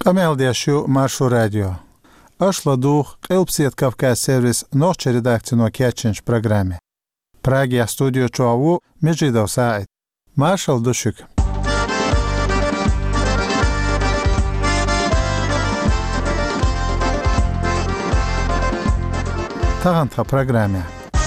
Qameldiyashu Marshu Radio. Ashla duh Qelpsiet Kafkas servis noche redakcijno kječinč programe. Pragija studio čovu Međidov Said. Marshall Dušuk. Tagantha programe.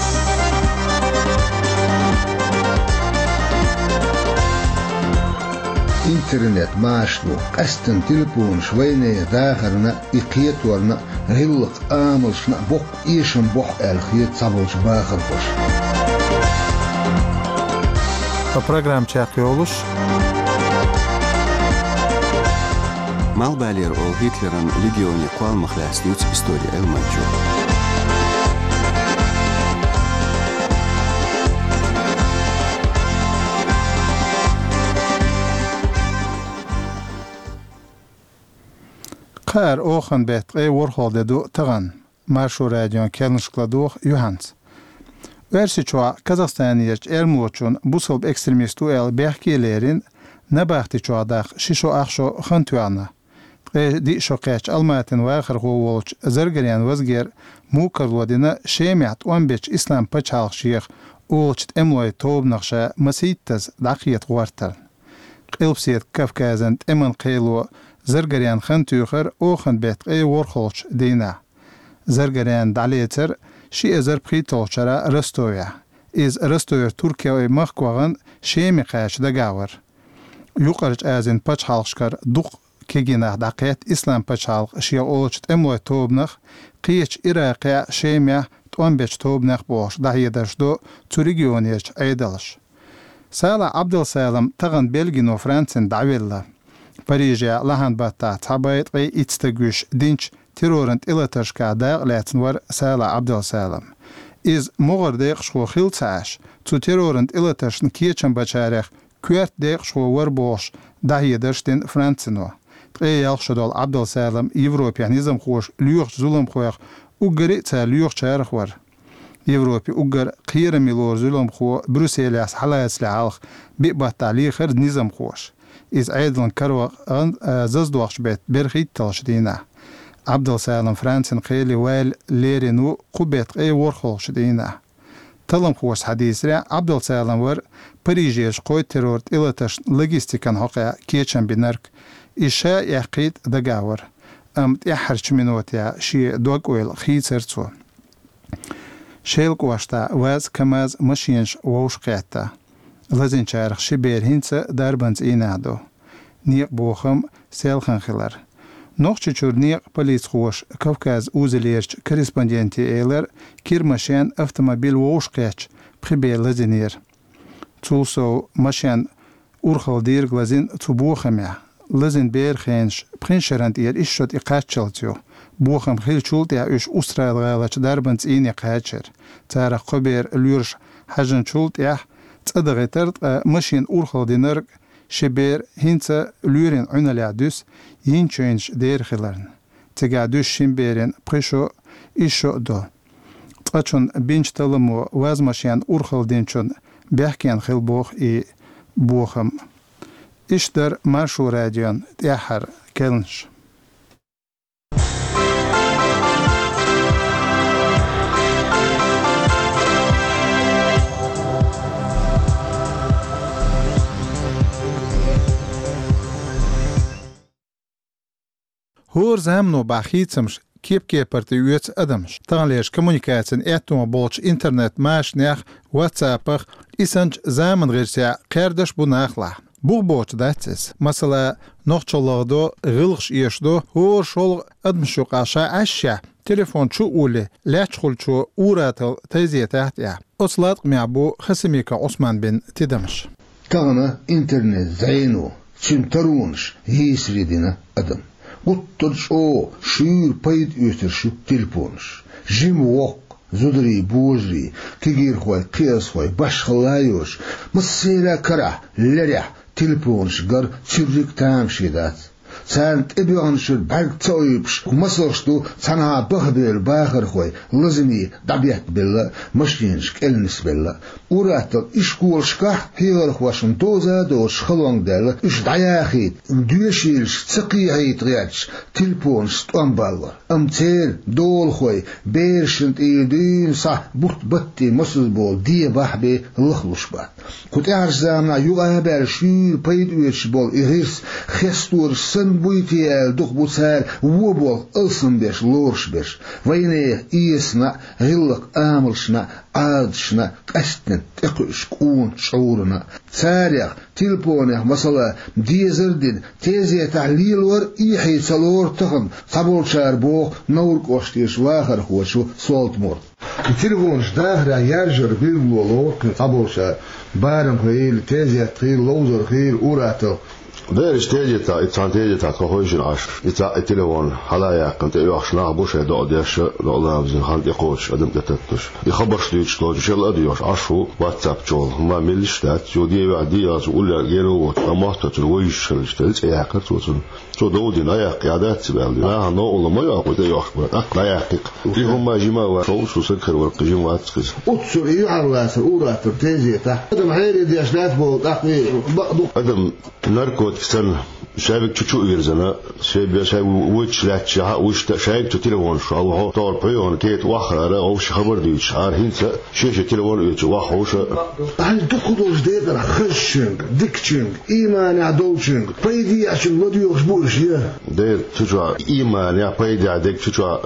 Internet maaşlu, qastan telefon şvayne dağarına, iqiyetwarına, rilliq amalşına, boq işin boq elxiyet sabılç bağır boş. Program çaqyoluş. Malbalir ol Hitler'ın legioni qalmaqlastyuts istoriya elmançu. Qar oxan betqe Warhol du tagan. Marshu Radio kelnışkladuq Johans. Versiçwa Kazakhstaniyech ermuçun busolb ekstremistu el behkilerin nabaqti çoadaq şişo axşo xantuana. Di şoqach almatin va axir qovolch zargarian vazger mukarlodina şemiat 15 islam paçalq şeyx olçt emloy tob naqsha masittas daqiyat quartal. Qelpsiet Kafkazan eman qeylo zargarian xantuxar oxan betqe Warholch dina. Zargarian dalieter شی ازر پخیتال چرا رستویا. از رستویر ترکیه مخواهن شیمی قایش دگاور. یوقرج از این پچ حالش کر دوق کگینه دقیقت اسلام پچ حالق شیا اولچت اموی توب نخ قیچ ایراقی شیمی توان بیچ توب نخ باش دهیدش دو تو رگیونیش ایدالش. سالا عبدالسالم تغن بلگین و فرانسین دعویله. پریجیا لحن باتا تابایت قی ایتستگوش دینچ terrorant ilatashka daqlatin war Sala Abdalsalam. Iz mogar deq shko khiltsash tu terrorant ilatashn kiechan bacharek kuert deq shko war bosh dahiyedashtin Francino. Tqe yalshodal Abdalsalam Evropianizm khosh luyux zulum khoyq ugari ta luyux charx war. Evropi ugar qiyra milor zulum kho Brusselias halayasli alx bi batali khir nizam khosh. Iz aydlan karwa zazdwaqsh bet berkhit talshdina. عبدالسالم فرانسن قيلي ويل ليرينو قبيت اي ورخول شدينا تلم خوش حديث ريا عبدالسالم ور بريجيش قوي تيرورت إلتش لوجيستيكان حقا كيچن بنرك إشا يقيد دقاور تيحرش منوتيا شي دوق ويل خيسرتو شيلق واشتا واز كماز مشينش ووش قيتا لازين شارخ شبير هنسا داربنز إينادو نيق بوخم سيلخن خلر Noqçı çurniq polis xoş Kavkaz uzelerç korrespondenti eyler kirmaşan avtomobil voşqaç pribelaziner. Tulso maşan urxaldir glazin tubuxamya. Lazin berxenş prinşerant yer işşot iqaççaltyo. Buxam xilçult ya üş usralğalaç darbans ini qaçer. Tara qober lürş hajın çult ya tsadagıtır maşin urxaldiner شبير هنسا لورين عنالادوس ينچينش دير خلرن تگادوش شمبيرين پرشو إشو دو تقاچون بينش تلمو وازماشيان أورخل دينچون بيحكيان خل بوخ إي بوخم إشدر مارشو راديون تيحر كلنش Hor zamno baxitsams kepke partiüts adams. Tanleers kommunikaatsen etuma bolch internet maasnech WhatsApp isanch zaman gersia qerdash bu nakhla. Bu bolch datses. Masala noqcholagdo gılgış yeshdo hor shol admshu qasha ashya telefon chu ule lachqul chu uratal teziyat ya. Oslat miabu khasimika Osman bin Tidamsh. Tana internet zayno çintarunş hisridina adam. Utturç o şuur payıt ötür şu telefonş. Jim wok zudri bujri tigir khoy qiyas khoy başxalayoş. Masira kara lerya telefonş gar çürük tam şidat. سانت ابيانشر برق تويبش ومسوشتو سانها بخبير باخر خوي لازمي دبيت بالله مشينش كلنس بالله وراتل إشكول شكح هيغر خواشن توزا دوش خلوان دل إش دعياخيت دوشيلش تسقيعيت غياتش تلبون ستوانبالله أمتير دول خوي بيرشنت إيدين صح بطي مسل بول دي بحبي لخلوش بات كنت أعرزامنا يغابر شير بيد ويش بول إغيرس خستور سن بويتي دوخ بوتسار وبول ألسن بيش لورش بيش ويني إيسنا غلق آملشنا عادشنا قستن تقش كون شعورنا ساريخ تلبونيخ مثلا ديزردين تيزي تحليل ور إيحي سالور تخن صبول شار بوخ نور كوشتيش واخر خوشو سولت مورد التليفونش داخل يرجر بالولو صبول شار بارم خيل تيزي تخيل لوزر خيل أوراتل ديرش تيجيتا إتسان تيجيتا كهويجن عشر إتا التليفون حلايا كنت يوحشنا بوشة دقديش دقلا بزين خانت يقوش أدم تتتش يخبرش ليش لوج شيل أديوش عشرو واتساب جول ما ملش تات يودي وعدي يقول غيره ما تترويش شلشتلت ياكر توتن تو دودين أياق عادات سبالي ما نقول ما يأخذ يأخذ لا يحقق فيهم ما جماعة وشوش وسكر والقجم واتسكز أتصل يعرف أوراتل تيجيتا أدم حيري ديش ناتبو تحقي أدم نركو كسن شايفك تشو يرزنا شايف وش لا تشها وش شايف تليفون شو هو طور بيون كيت واخر أو شي خبر ديش عارفين شيء تليفون يتش واخوش هل تخدوش دير خشنج ديكشنج إيمان عدولشنج بيدي عشان ودي يخبرش يا دير تشوا إيمان يا بيدي عدك تشوا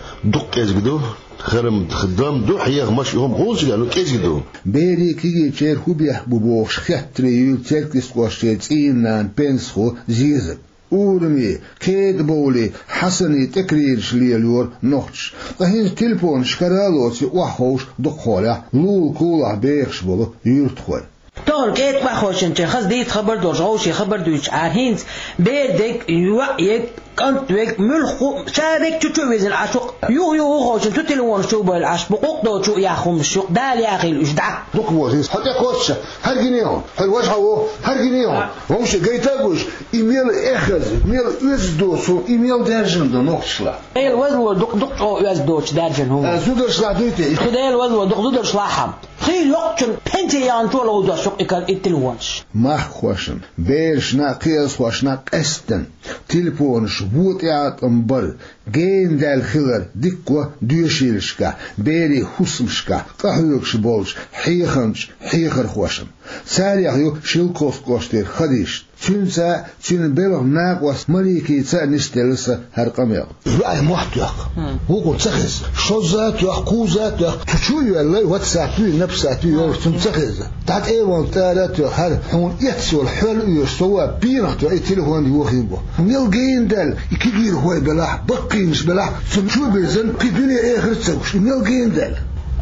دق إزجدو خرم خدام دو حياغ مش يوم غوز يعني كيزدو بيري كي تشير خوبيح بوبوش خطري تشيركس قوشيت إينان بنسخو زيزب أورمي كيد بولي حسني تكرير شليلور نوتش قهين تلفون شكرالوتي وحوش دقولا لول كولا بيخش بولو يرتخوي طور كيت بخوشن تخز ديت خبر دوش غوشي خبر دوش عارهينز بيدك يوعيك كنت ويك ملخو شارك تشوفيزن عشق يو خوشن تتلون شو بالعشق بقوق دو شو ياخو مشوق دال يا اخي الاشدع دوك وزيس حتى كوتش هرجينيو هالوجهه هرجينيو ومش جايتاغوش ايميل اخذ ميل يزدوسو ايميل دارجن دو نوكشلا اي الوزن دوك او يزدوش دارجن هو زودرشلا دويتي خدي الوزن دوك زودرشلا حم خيل وقت بنتيان تولو دو شق التلونش ما خوشن بيرشنا قياس خوشنا قستن تليفونش بوطيات امبل جين دال خلر ديكوا ديوشيلشكا بيري حسمشكا قهوكش بولش حيخنش حيخر خوشن ساريخيو شيلكوس كوشتير خديش تنسى تن بلغ ناقوس مريكي تا نستلسا هرقميق رأي محتوق وقو تسخز شوزات وقوزات تشوي الله واتساتوي نفساتوي يورتن تسخز تحت ايوان تارات هر حون يتسول حلو يسوا بيرات اي تليفون يوخيبو ميل جين دال يكيجير هواي بلاح بقينش بلاح سنشو بيزن في دنيا اخر تسوش ميل جين دال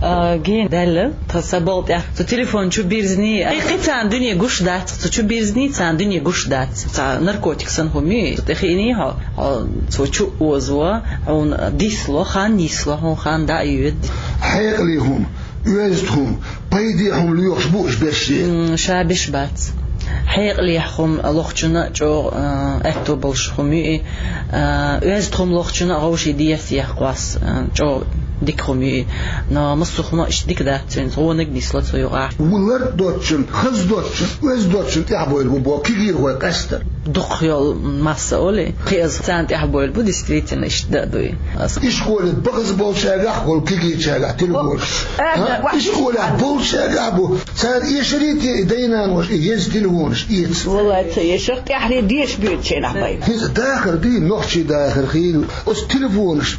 جين دل تصبلت يا تليفون شو بيرزني أي قطعة دنيا جوش دات شو بيرزني تان دنيا جوش دات تا ناركوتيك سنهمي تخيني ها شو وزوا عون ديسلو خان نيسلو هون خان دايود حيقليهم يوزتهم بيديهم ليوش بوش بشي شابش بات حيق ليحهم لوخشنا جو أكتو بالشخمي يوزتهم لوخشنا غوشي ديس يحقواس جو ديكخمي نا مصخما إيش ديك ده تين هو نقدي سلطة يقع ولر دوتشن خز دوتشن وز دوتشن تحبوا البوبو كيجير هو قستر دخيل مسؤولي قياس سانت يحبوا البو ديستريتنا إيش ده دوي إيش قول بغز بول شاقع قول كيجي شاقع تلقول إيش قول بول شاقع بو سان إيش ريتي دينا وش يز تلقونش إيش والله تيشق يحري ديش بيت شيء نحبي داخر دي نخشي داخر خيل أس تلفونش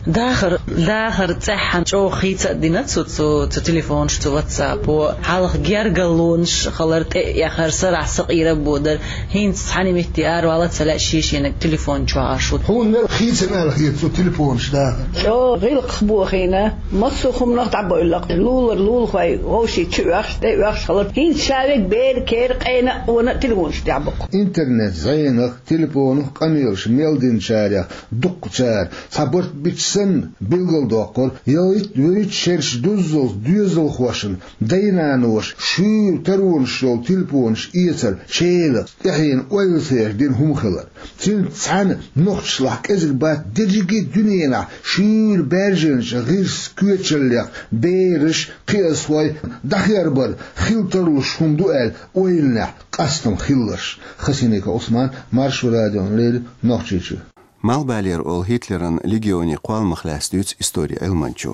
داخر تحن شو خيت دينات سو تليفون شو واتساب وحالق جرجلونش خلرت يا خر سرع صغيرة بودر هين صحني مهتيار ولا تلا شيش إنك تليفون شو عاشود هو نر خيت أنا خيت سو تليفونش داخر شو غير خبو خينا مصخم نقط عبوا لك لول خوي غوشي تشوخش تيوخش خلرت هين شارك بير كير قينا ونا تليفونش تعبق إنترنت زينك تليفونه قميرش ميلدين شارع دق شار صبرت بتسن بيلقل دوقل Yavit şerş düzül hoşun, daynanuş, şu terunş yol tilponş iyeter, şeyler, yahin oylusayar din humkhalar. Sen san noxşlak ezik bat dirigi dünyana, şur berjinş, girs küçellik, beriş, qiyasvay, dahyar bar, xiltaruş humduel, oyilna, qastım xillarş. Xasineka Osman, Marş Radyon, Leyl, Noxçiçi. Malbaler ol Hitler'in legioni qalmaqlasdyuts istoriya elmançu.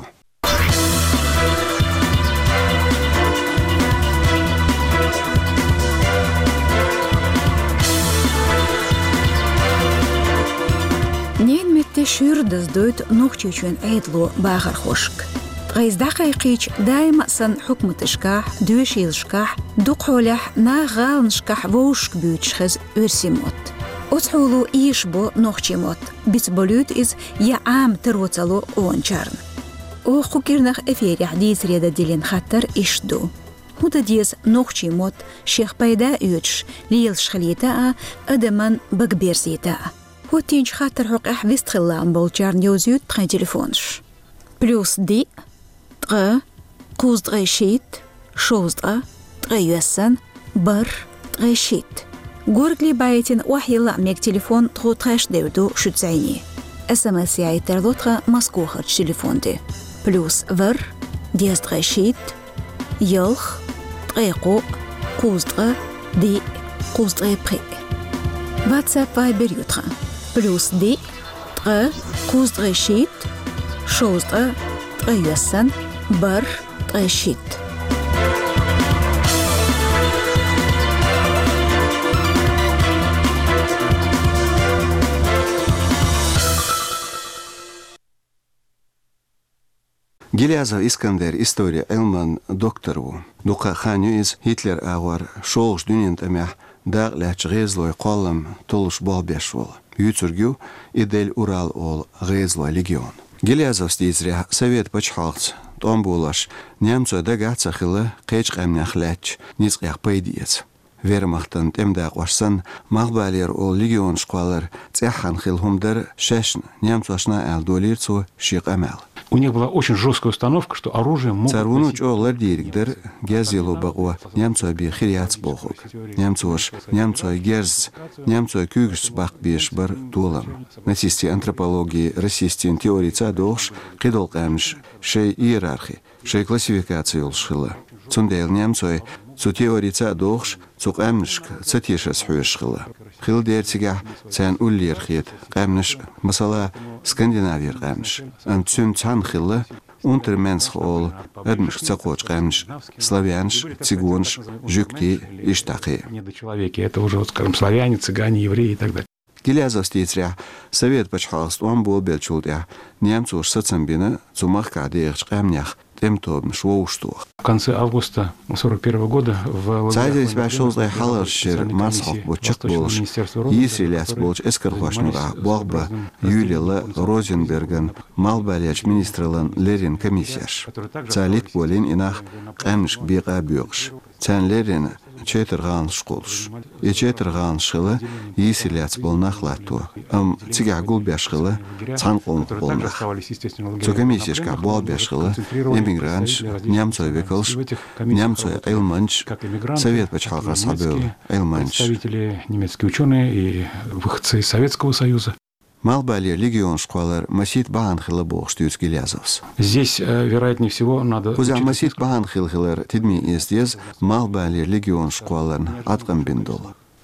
Ненметте шүрдіз дөйт нұқчучын әйдлу бағыр қошық. Ғайздақай қич дайма сан хүкмітішках, дөшелшках, дұқолях на ғалыншках воушк бүйтшхіз өрсимот. Отхулу ишбо нохчимот, битболют из я ам тероцалу ончарн. О хукирнах эфирях дисреда дилин хаттар ишду. Худа дис нохчимот шех пайда ючш, лил шхалитаа, адаман багберситаа. Хотинч хаттар хук ахвист хиллам болчарн юзют пхай телефонш. Плюс ди, тга, куздгайшит, шоздга, тгайюэссан, бар, тгайшит. Горгли байтин вахила мек телефон тхотхаш девду шуцайни. СМС яйтер лотха маскохарч телефонди. Плюс вар, диаздгайшит, ялх, тгайко, куздга, ди, куздгайпри. WhatsApp Viber ютха. Плюс ди, тга, куздгайшит, шоздга, тгайюэссан, бар, тгайшит. Гилязов Искандер история Элман доктору. Дука ханю из Гитлер агар шолш дюнент амях даг ляч гезлой қалам толуш балбешвол. Ютургю идель Урал ол гезлой легион. Гилязов стизря совет почхалц. Том булаш немцу дагатса хилы қеч қамнях ляч низгях пайдиец. Вермахтан темдаг вашсан мағбалер ол легион шқалар цяхан хилхумдар шешн немцуашна алдолирцу шиқ амал. У них была очень жесткая установка, что оружие могут... Царвунуч олар директор гязилу багва немцу би хиряц бохук. Немцу герз, немцу кюгс бах биш бар дулам. Насисти антропологии, расисти теории цадохш, кидол камш, шей иерархи, шей классификации улшхила. Цундейл немцу цу теории цадохш, цук амшк, цатишас хуешхила. Хил дертига цан уллирхит, камш, масала Скандинавир камш. Цун цан хила, унтерменсх ол, адмш цакоч камш, славянш, цигунш, жюкти, иштахи. Недочеловеки, это уже, скажем, славяне, цыгане, евреи и так далее. Гилязов стицря, совет почхалст, он был белчулдя, немцу уж сацамбина, цумахка деяч камнях, темтом швоуштух. В конце августа 1941 года в Цайдерис башолзай халаршир масхов бучак болш, Исриляц болш эскархвашнура, Богба, Юлила, Розенберген, Малбаляч министрлан Лерин комиссияш. Цалит болин инах камшк бега бюрш. Цан Лерин четырган школш. И четырган шылы Исриляц бол нахлату. Цигя гулбяш хылы цан қолмық болнах. Цу комиссияшка болбяш хылы эмигранш, немцой векалш, немцой эйлманш, совет почхалка сабел эйлманш. Представители немецкие ученые и выходцы из Советского Союза. Малбали легион школар масит баан хила бохштюц Гилязовс. Здесь, вероятнее всего, надо... Кузя масит баан хилхилар тидми истез Малбали легион школар аткам биндол.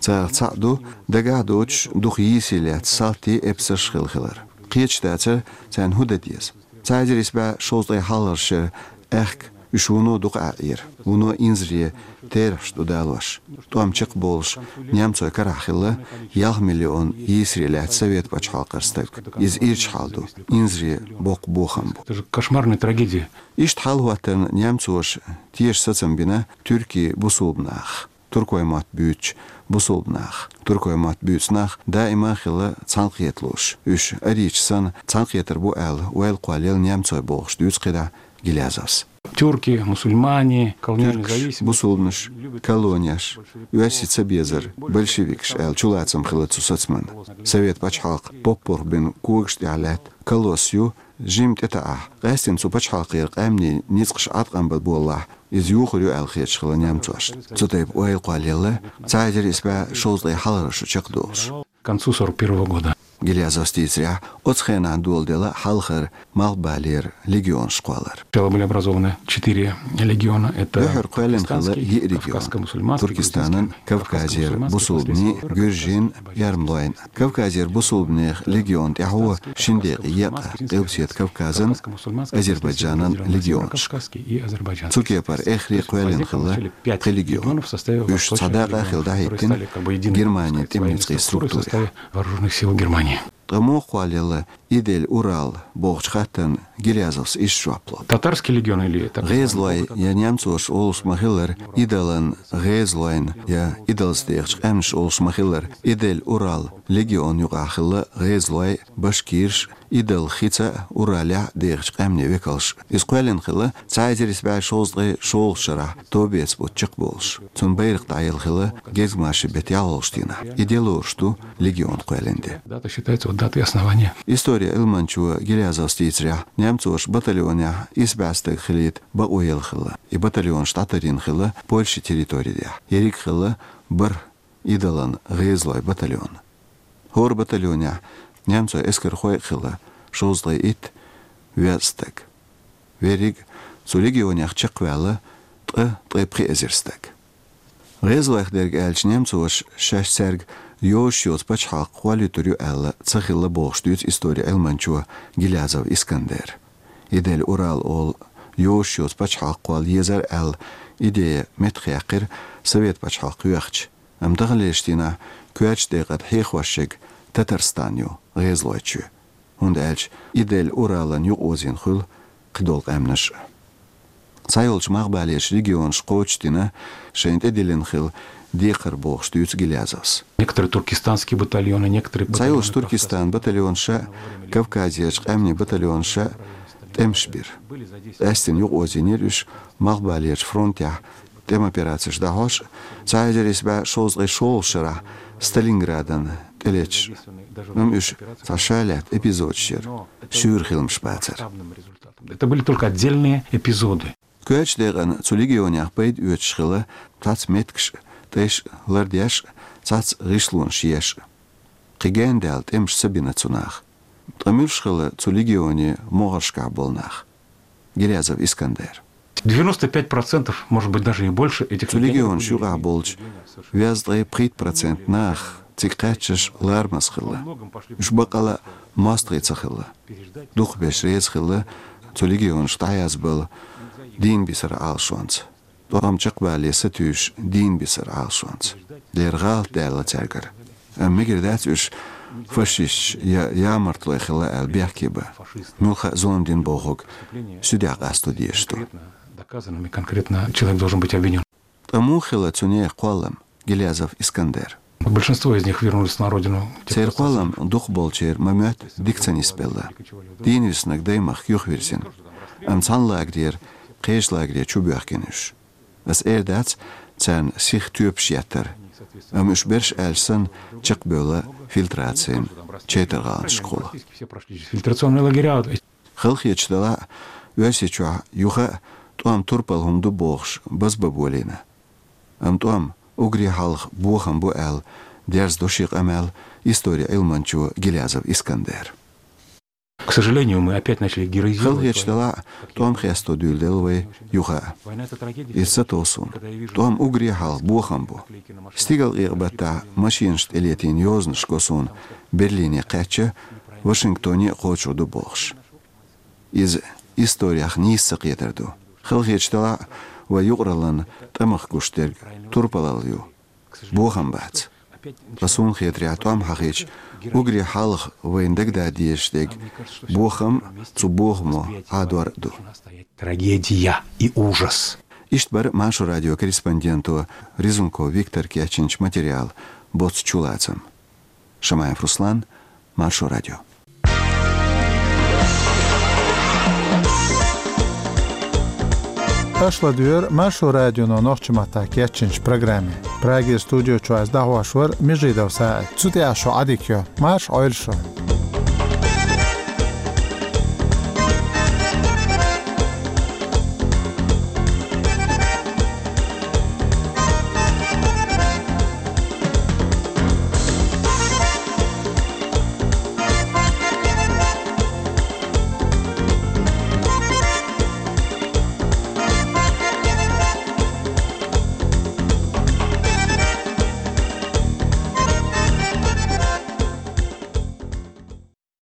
Цаду дагадоч дух есилят салти эпсаш хилхилар. Қиечтаца цан худадез. Цайдерис ба шоздай халарши эхк Ушуно дух аир, уно инзрие терш дудалваш. Туамчик болш, немцой карахилла, миллион Исрилят совет почхалкарстек. Из ирчхалду, инзрие бок бохам. Это же кошмарная трагедия. Иштхалватен немцош тиеш сацамбина Türkiye бусулбнах. Туркоймат бюч бусулбнах. Туркоймат бюцнах даима хилла цанқиетлуш. Үш аричсан цанқиетер бу уэл қуалел немцой болш дюцқида Гилязовс. Тюрки, мусульмане, колониальные зависимости. Бусулныш, колонияш, уясица безер, большевикш, чулацам хилацу соцман. Совет пачхалк, поппор бин кугшти алят, колосью, جيمت إتاع قاستن سوبش حقير قامني نيسقش عطقان بالله إز يوخريو الخير شغل نيامتوش تطيب ويل قاليلا تعجر إسبع شوزلي حلرشو чекдош. К концу 41 года. Гилязов стицря отсхена дулдела халхар малбалер легион школар. Сначала были образованы 4 легиона. Это Кавказско-мусульманский, Туркестанан, Кавказер, Бусулбни, Гюржин, Ярмлойн. Кавказер, Бусулбни, легион Тяхуа, Шиндек, Яка, Кавсет, Кавказан, Азербайджанан, легион. Цукепар, Эхри, Куэлин, Хилла, легион. Уж Цадака, Хилдахитин, Германия, темницкой структуре. Вооруженных сил Германии. Тому хвалила Идель Урал, Богчхаттен, Гилязовс из Шваплот. Татарский легион или так? Гезлой, я немцош Олс Махиллер, Иделен, Гезлойн, я Иделстехч, Эмш Олс Махиллер, Идель Урал, легион Югахилла, Гезлой, Башкирш, Идел Хица, Ураля, Дехч, Эмне Векалш. Из Куэлен Хилла, Цайзерис Бай Шолзлы, Шолшара, Тобец Бот Чекболш. Цун Бейрх Тайл Хилла, Гезмаши Бетялолштина. Иделоршту, легион Куэленде. Дата считается вот датой основания. История Илманчуа Гилязов стицря, немцош батальоня избастык хилит Бауэл Хилла, и батальон штатарин Хилла Польши территория. Ерик Хилла Бар Идалан Гезлой батальон. Хор батальоня немцо эскерхой Хилла Шозлай ит Вестек. Верик цу легионях Чеквелла Презерстек. Гезлойх дерг эльч немцош шашсерг Йошиос пачхак квалитурю элла цахилла богштуц история элманчуа Гилязов Искандер. Идель Урал ол Йошиос пачхак квал езер эл идея метхякир совет пачхак юахч. Амдагалештина куач дегат хехвашек Татарстаню гезлойчу. Und элч Идель Уралан ю озин хул кидол эмнаш. Сайолч махбалеш регион шкочтина шент эдилен хил Дехар богштуц Гилязовс. Некоторые туркестанские батальоны, некоторые батальоны. Сайош Туркестан батальон ша, Кавказиеш Эмни батальон ша, Темшбир. Эстин юг озинерюш, махбалеш фронтя, тем операцииш дахош, Сайжерис ба шозгы шолшара, Сталинградан, Телеч. Үш сашалят эпизодшер, Шюрхилм шпацер. Это были только отдельные эпизоды. Куэч деган цу легионях бейд уечшхила, тац меткш, Тэш лардяш цац ришлун шиеш. Қигендел темш сабина цунах. Трамюшхала цу легионе могаршка болнах. Гилязов Искандер. 95%, может быть, даже и больше этих цу легион шуга болч. Вяздрей 3% нах. Цикачеш лармасхила. Шбакала мастрицахила. Дух бешрецхила. Цу легион штаяз был. Дин бисар алшонц. Там чекбали сатюш дин бисар алшонц. Лергал дела тягар. Мигрдат уж фашиш я мартлой хила албякиба. Мулха зондин богок. Сюда астудиешту. Доказанными конкретно человек должен быть обвинен. Тому хила цуне квалам Гилязов Искандер. Большинство из них вернулись на родину. Цер квалам дух болчер мамет дикцани спелла. Дин виснак даймах юхвирсин. Амцан лагдер қеш лагдер чубяхкенуш. As dat zijn zich tuupsjetter. Ush bersh elsen чекбöla фильтрациен четергаан школа. Фильтрационные лагеря. Хылхечдала уэсичуа юха туам турпал хумду богш базбаболина. Туам угри халх бухам буэл дерз душик амел история Илманчу Гилязов Искандер. К сожалению, мы опять начали героизировать. Хылхечдала туам хесто дюлделвей юха. Из-за тосун. Туам угри хал бухам бу. Стигал ирбата машиншт элетин ёзншкосун Берлине кача Вашингтоне хочуду богш. Из историях ниссак етерду. Хылхечдала ва югралан тамах куштер турпалалью. Бухам бац. Расун хетря туам хахеч угри халх вейндегда диештег бухам цу бухмо адварду. Трагедия и ужас. Иштбар машу радиокорреспонденту Ризунко Виктор Кячинч материал боц чулацам. Шамаев Руслан, Машу радио. Ашла дюр Машу радионо нохчмата Кячинч программе. Праги студио чуаз дахвашвар межидов саат. Цути ашу адикё. Маш ойлшо.